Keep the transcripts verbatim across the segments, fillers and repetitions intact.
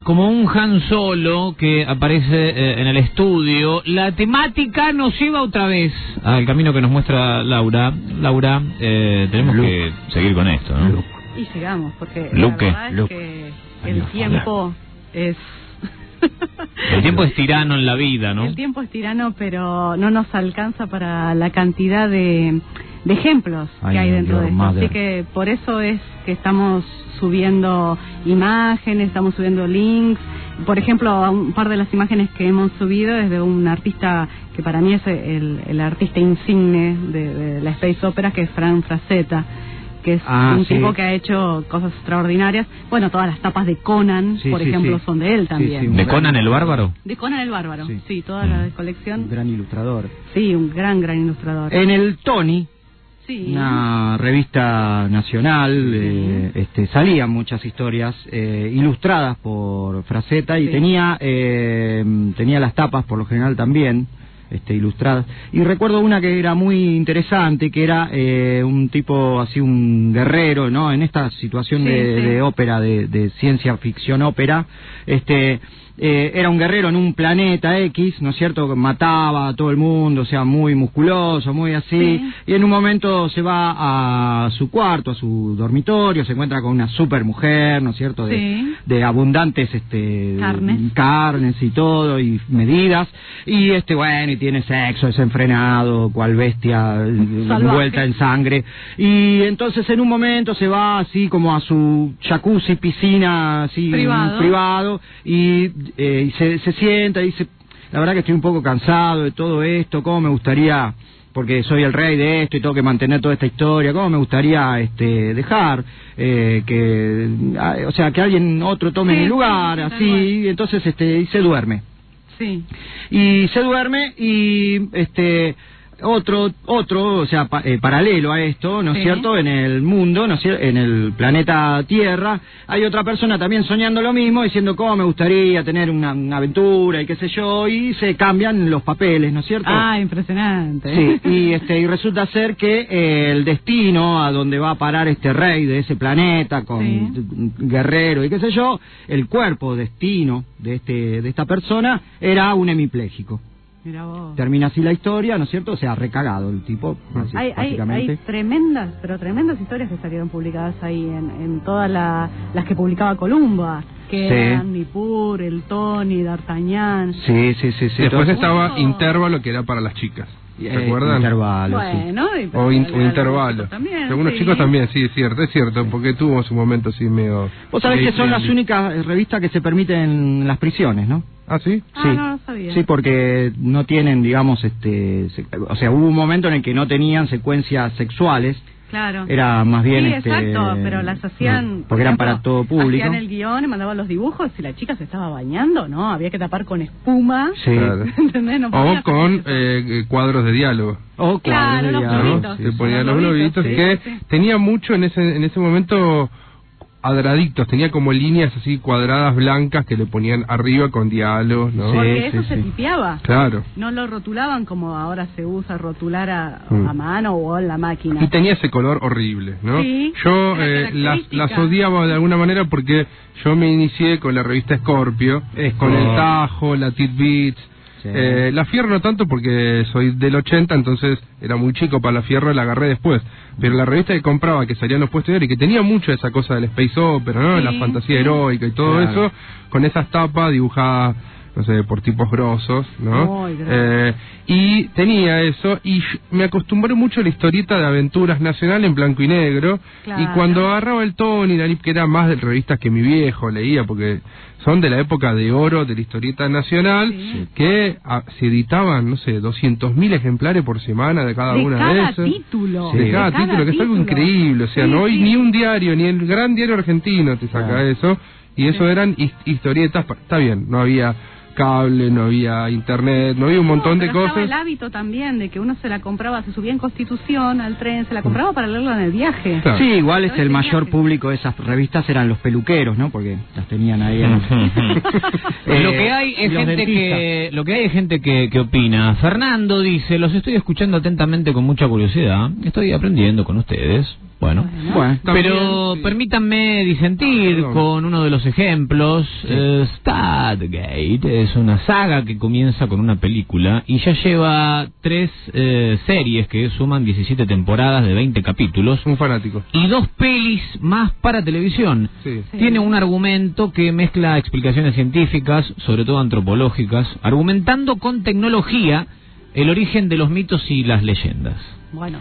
Como un Han Solo que aparece eh, en el estudio, la temática nos lleva otra vez al camino que nos muestra Laura. Laura, eh, tenemos Luke. que seguir con esto, ¿no? Luke. Y sigamos, porque Luke. la verdad es Luke. que el tiempo es... El tiempo es tirano en la vida, ¿no? El tiempo es tirano, pero no nos alcanza para la cantidad de, de ejemplos Ay, que hay dentro de esto. Madre. Así que por eso es que estamos subiendo imágenes, estamos subiendo links. Por ejemplo, un par de las imágenes que hemos subido es de un artista que para mí es el, el artista insigne de, de la Space Opera, que es Fran Frazetta, que es ah, un sí. tipo que ha hecho cosas extraordinarias. Bueno, todas las tapas de Conan, sí, por sí, ejemplo, sí. son de él también. Sí, sí, ¿De Conan el Bárbaro? De Conan el Bárbaro, sí, sí toda mm. la colección. Un gran ilustrador. Sí, un gran, gran ilustrador. En el Tony, sí. una revista nacional, sí. eh, este, salían muchas historias eh, ilustradas por Frazetta y sí. tenía, eh, tenía las tapas, por lo general también, Este, ilustradas, y recuerdo una que era muy interesante, que era eh, un tipo así, un guerrero, ¿no? En esta situación sí, de, sí. de ópera, de, de ciencia ficción ópera, este eh, era un guerrero en un planeta X, ¿no es cierto?, que mataba a todo el mundo, o sea, muy musculoso, muy así, sí. y en un momento se va a su cuarto, a su dormitorio, se encuentra con una super mujer, ¿no es cierto?, de, sí. de abundantes este carnes. carnes y todo, y medidas, y este, bueno, y tiene sexo desenfrenado, cual bestia envuelta en sangre, y entonces en un momento se va así como a su jacuzzi, piscina, así, privado, privado y Eh, y se, se sienta y dice, la verdad que estoy un poco cansado de todo esto, cómo me gustaría, porque soy el rey de esto y tengo que mantener toda esta historia, cómo me gustaría este dejar eh, que, o sea, que alguien otro tome sí, mi lugar, sí, así, y entonces este y se duerme. Sí. Y se duerme y este otro, otro, o sea, pa, eh, paralelo a esto, ¿no es sí. cierto?, en el mundo, ¿no es cierto?, en el planeta Tierra, hay otra persona también soñando lo mismo, diciendo cómo me gustaría tener una, una aventura y qué sé yo, y se cambian los papeles, ¿no es cierto? Ah, impresionante. Sí, y este y resulta ser que eh, el destino a donde va a parar este rey de ese planeta, con sí. guerrero y qué sé yo, el cuerpo destino de este de esta persona era un hemipléjico. Mira vos. Termina así la historia, ¿no es cierto? O sea, recagado el tipo, así, hay, básicamente. Hay, hay tremendas, pero tremendas historias que salieron publicadas ahí en, en todas la, las que publicaba Columba, que sí. eran Nippur, el Tony, D'Artagnan. Sí, sí, sí, sí. Después estaba oh. Intervalo, que era para las chicas. ¿Se eh, acuerdan? Intervalo, bueno, sí. O, in, o Intervalo. También, algunos sí. chicos también, sí, es cierto, es cierto, porque tuvo su momento así medio... Vos sabés que son las únicas revistas que se permiten en las prisiones, ¿no? ¿Ah, sí? Ah, sí. no lo sabía. Sí, porque no tienen, digamos, este... Se, o sea, hubo un momento en el que no tenían secuencias sexuales. Claro. Era más bien... Sí, este, exacto, pero las hacían... No, porque eran para todo público. Hacían el guión, mandaban los dibujos, si la chica se estaba bañando, ¿no? Había que tapar con espuma. Sí. Claro. ¿Entendés? No o con eh, cuadros de diálogo. O claro, los globitos. Se ponían los globitos, sí, que sí. tenía mucho en ese en ese momento... cuadraditos, tenía como líneas así cuadradas blancas que le ponían arriba con diálogos, ¿no? Porque sí, eso sí, se sí. tipeaba. Claro. No lo rotulaban como ahora se usa rotular a, mm. a mano o en la máquina. Y tenía ese color horrible, ¿no? Sí, yo eh, las, las odiaba de alguna manera porque yo me inicié con la revista Scorpio, es con el Tajo, la Tidbits. Sí. Eh, la Fierro no tanto porque soy del ochenta, entonces era muy chico para la Fierro, la agarré después. Pero la revista que compraba, que salía en los puestos y que tenía mucho esa cosa del space opera, ¿no? Sí, la fantasía sí. heroica y todo claro. eso, con esas tapas dibujadas, no sé, por tipos grosos, ¿no? Eh, y tenía eso, y me acostumbré mucho a la historieta de aventuras nacional en blanco y negro, claro. y cuando agarraba el Tony, la Nip, que era más de revistas que mi viejo leía, porque son de la época de oro de la historieta nacional, sí. que a, se editaban, no sé, doscientos mil ejemplares por semana de cada de una cada de esas. Título. Sí, de, de cada, cada título, que es algo increíble, o sea, sí, no hay sí. ni un diario, ni el gran diario argentino te saca claro. eso, y eso sí. eran historietas, está bien, no había cable, no había internet, no había un montón no, de cosas. Estaba el hábito también de que uno se la compraba, se subía en Constitución al tren, se la compraba para leerla en el viaje. Claro. Sí, igual es el mayor público de esas revistas eran los peluqueros, ¿no? Porque las tenían ahí. En... eh, lo que hay es gente dentistas. que lo que hay es gente que, que opina. Fernando dice, los estoy escuchando atentamente con mucha curiosidad, estoy aprendiendo con ustedes. Bueno, bueno. pero sí. permítanme disentir ah, con uno de los ejemplos. Sí. eh, Stargate es una saga que comienza con una película y ya lleva tres eh, series que suman diecisiete temporadas de veinte capítulos. Un fanático. Y dos pelis más para televisión. Sí. Sí. Tiene un argumento que mezcla explicaciones científicas, sobre todo antropológicas, argumentando con tecnología el origen de los mitos y las leyendas. Bueno,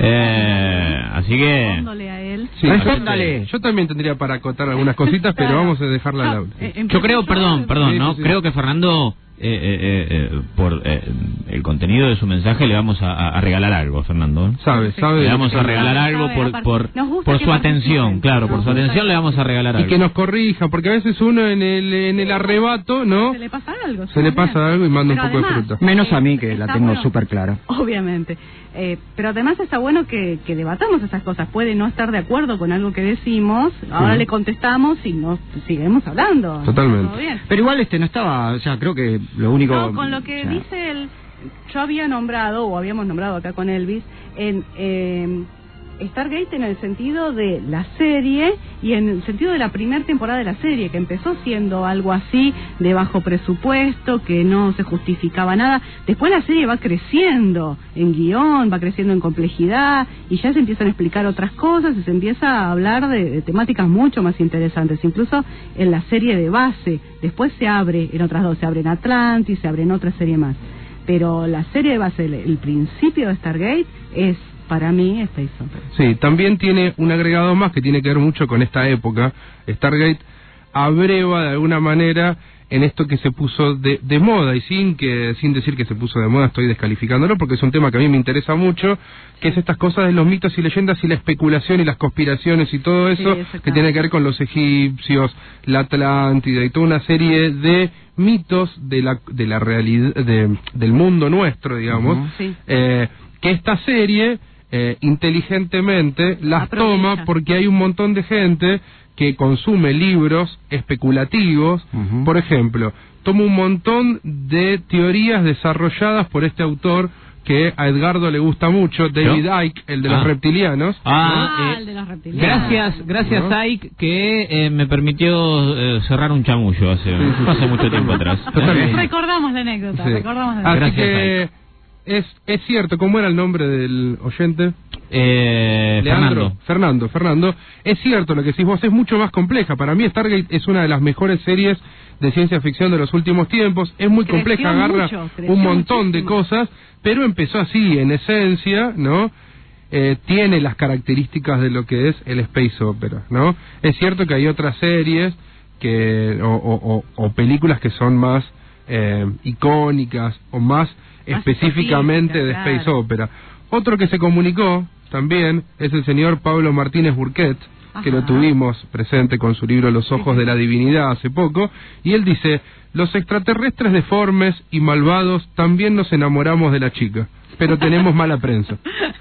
eh, así que... respóndole a él. Sí, Respóndale. Yo también tendría para acotar algunas cositas, pero Claro. vamos a dejarla Ah, al aula. eh, Yo creo, perdón, perdón, Sí, ¿no? sí, sí. Creo que Fernando, eh, eh, eh, por eh, el contenido de su mensaje, le vamos a, a regalar algo, Fernando. Sabe, sabe. Le vamos a regalar Sabe, algo sabe, por aparte, por, nos gusta por que su participen. atención, claro, por Nos su gusta atención que- le vamos a regalar Y algo. que nos corrija, porque a veces uno en el en el arrebato, ¿no? Se le pasa algo. Se le pasa algo y manda un Pero poco de además, fruta. Menos a mí, eh, que la está tengo bueno. súper clara. Obviamente. Eh, pero además está bueno que, que debatamos esas cosas. Puede no estar de acuerdo con algo que decimos, ahora Sí. le contestamos y nos seguimos hablando. Totalmente. Todo bien. Pero igual este no estaba, o sea, creo que lo único... No, con lo que o sea, dice él, yo había nombrado, o habíamos nombrado acá con Elvis, en eh, Stargate en el sentido de la serie y en el sentido de la primera temporada de la serie, que empezó siendo algo así de bajo presupuesto, que no se justificaba nada. Después la serie va creciendo en guión, va creciendo en complejidad y ya se empiezan a explicar otras cosas y se empieza a hablar de, de temáticas mucho más interesantes, incluso en la serie de base. Después se abre en otras dos, se abre en Atlantis, se abre en otra serie más. Pero la serie de base, el, el principio de Stargate es, para mí, Space Opera. Sí, también tiene un agregado más que tiene que ver mucho con esta época. Stargate abreva de alguna manera en esto que se puso de, de moda, y sin que sin decir que se puso de moda estoy descalificándolo porque es un tema que a mí me interesa mucho, que es estas cosas de los mitos y leyendas y la especulación y las conspiraciones y todo eso, Sí, que tiene que ver con los egipcios, la Atlántida y toda una serie de mitos de la de la realidad de, del mundo nuestro, digamos, Uh-huh. Sí. eh, que esta serie eh, inteligentemente las Aprovecha. toma porque hay un montón de gente que consume libros especulativos. Ujú. Por ejemplo, toma un montón de teorías desarrolladas por este autor que a Edgardo le gusta mucho, David ¿Yo? Icke, el de Ah. los reptilianos. Ah, Ah, eh, el de los reptilianos. gracias, gracias ¿No? Ike, que eh, me permitió eh, cerrar un chamullo hace, Sí, sí, hace sí. mucho tiempo atrás. Totalmente. Recordamos la anécdota, Sí. recordamos la Así anécdota. Gracias, que es, es cierto, ¿cómo era el nombre del oyente? Eh, Leandro, Fernando. Fernando, Fernando, es cierto lo que decís vos, es mucho más compleja. Para mí Stargate es una de las mejores series de ciencia ficción de los últimos tiempos, es muy Creció compleja, agarra mucho, creció un montón de muchísimo. cosas, pero empezó así, en esencia, ¿no? Eh, tiene las características de lo que es el Space Opera, ¿no? Es cierto que hay otras series que o, o, o, o películas que son más eh, icónicas o más, Más específicamente de específicas, Space claro. Opera. Otro que se comunicó también es el señor Pablo Martínez Burquet, que Ajá. lo tuvimos presente con su libro Los Ojos Sí, sí. de la Divinidad hace poco, y él dice: los extraterrestres deformes y malvados también nos enamoramos de la chica, pero tenemos mala prensa.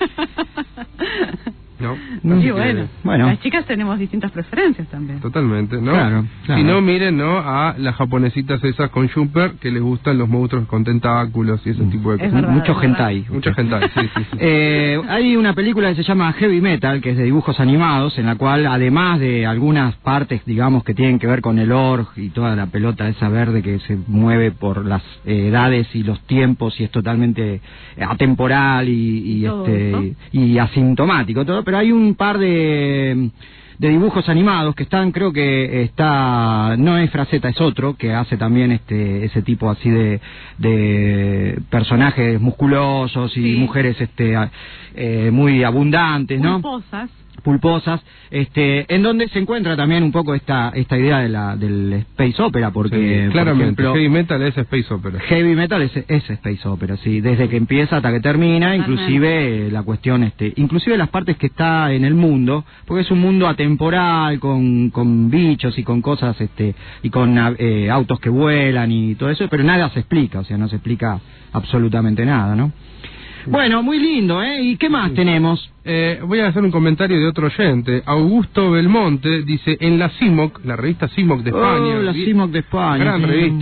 ¿No? Y Así que- bueno, bueno. las chicas tenemos distintas preferencias también. Totalmente, ¿no? Claro, claro. Si no, miren, ¿no? A las japonesitas esas con Jumper, que les gustan los monstruos con tentáculos y ese tipo de Es cosas. verdad, Mucho es verdad. hentai. Mucha gente, sí, sí, sí. Eh, hay una película que se llama Heavy Metal, que es de dibujos animados, en la cual, además de algunas partes, digamos, que tienen que ver con el org y toda la pelota esa verde que se mueve por las eh, edades y los tiempos y es totalmente eh, atemporal y, y, ¿Y todo este eso? y asintomático todo, pero hay un par de de dibujos animados que están, creo que está, no es Fraceta, es otro que hace también este ese tipo así de de personajes musculosos y Sí. mujeres este a- eh, muy abundantes, ¿no? Pulposas. Pulposas, este, en donde se encuentra también un poco esta esta idea de la del space opera, porque Sí, por claramente, ejemplo, heavy metal es Space Opera. heavy metal es, es space opera, sí, desde que empieza hasta que termina, Totalmente. inclusive eh, la cuestión, este, inclusive las partes que está en el mundo, porque es un mundo atemporal con, con bichos y con cosas, este, y con eh, autos que vuelan y todo eso, pero nada se explica, o sea, no se explica absolutamente nada, ¿no? Bueno, muy lindo, ¿eh? ¿Y qué más tenemos? Eh, voy a hacer un comentario de otro oyente. Augusto Belmonte dice: en la C I M O C, la revista C I M O C de España, Oh, la vi- C I M O C de España, gran sí. revista,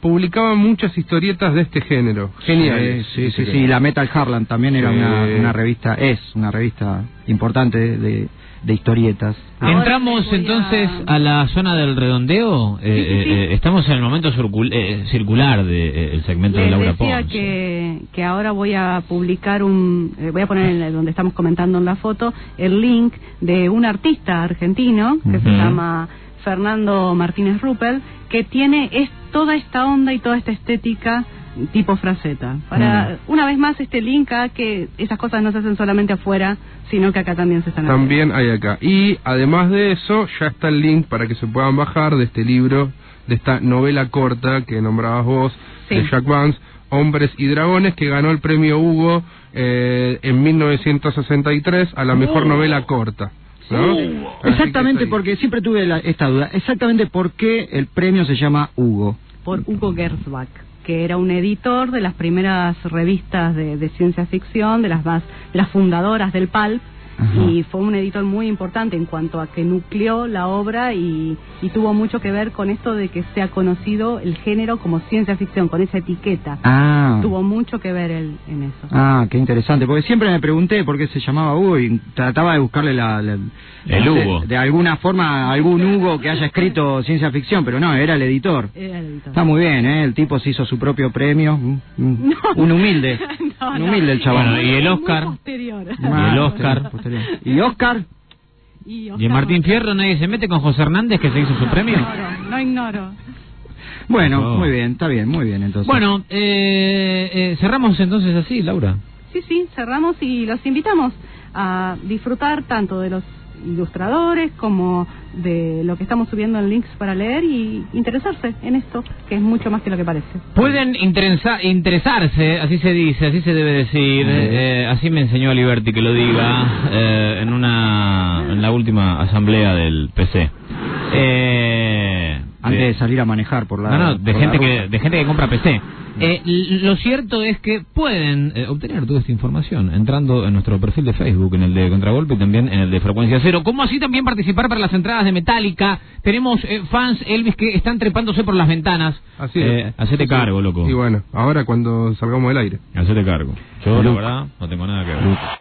publicaba muchas historietas de este género. Genial. Sí, sí, sí, sí. La Metal Harland también era sí. una, una revista, es una revista importante de, de historietas. Ahora entramos entonces a... a la zona del redondeo. Sí, sí, sí. Eh, eh, estamos en el momento circul eh, circular del de, eh, segmento Les de Laura decía Pons. Que, que ahora voy a publicar un, eh, voy a poner en el, donde estamos comentando en la foto el link de un artista argentino que uh-huh. se llama Fernando Martínez Ruppel, que tiene es, toda esta onda y toda esta estética tipo Fraceta. Para, mm. una vez más, este link a que esas cosas no se hacen solamente afuera, sino que acá también se están haciendo. También hay acá. Y además de eso, ya está el link para que se puedan bajar de este libro, de esta novela corta que nombrabas vos, sí. de Jack Vance, Hombres y Dragones, que ganó el premio Hugo eh, en mil novecientos sesenta y tres a la mejor oh. novela corta. ¿No? Uh, exactamente, porque siempre tuve la, esta duda. Exactamente por qué el premio se llama Hugo. Por Hugo Gernsback, que era un editor de las primeras revistas de, de ciencia ficción, de las más, las fundadoras del pulp. Ajá. Y fue un editor muy importante en cuanto a que nucleó la obra y, y tuvo mucho que ver con esto de que sea conocido el género como ciencia ficción, con esa etiqueta. Ah. Tuvo mucho que ver él en eso. Ah, qué interesante, porque siempre me pregunté por qué se llamaba Hugo y trataba de buscarle la... la el Hugo. De, de alguna forma, algún Hugo que haya escrito ciencia ficción, pero no, era el editor. Era el editor. Está muy bien, ¿eh? El tipo se hizo su propio premio. Un, no. un humilde. no, un humilde no. el chaval. Bueno, y el Oscar. Posterior. Y el Oscar. ¿Y Oscar? Y, Oscar ¿Y en Martín Fierro nadie se mete con José Hernández que se hizo su premio? No ignoro, no ignoro. Bueno, oh. muy bien, está bien, muy bien entonces. Bueno, eh, eh, cerramos entonces así, Laura. Sí, sí, cerramos y los invitamos a disfrutar tanto de los ilustradores como de lo que estamos subiendo en links para leer y interesarse en esto, que es mucho más que lo que parece. Pueden interesa interesarse, así se dice, así se debe decir, eh, así me enseñó Aliberti que lo diga eh, en una en la última asamblea del P C. Eh, Antes de, de salir a manejar por la... No, no, de, gente que, de gente que compra P C. Eh, lo cierto es que pueden eh, obtener toda esta información entrando en nuestro perfil de Facebook, en el de Contragolpe y también en el de Frecuencia Cero. Como así también participar para las entradas de Metallica. Tenemos eh, fans, Elvis, que están trepándose por las ventanas. Así es. Eh, hacete sí, cargo, loco. Y bueno, ahora cuando salgamos del aire. Hacete cargo. Yo, la verdad, no tengo nada que ver.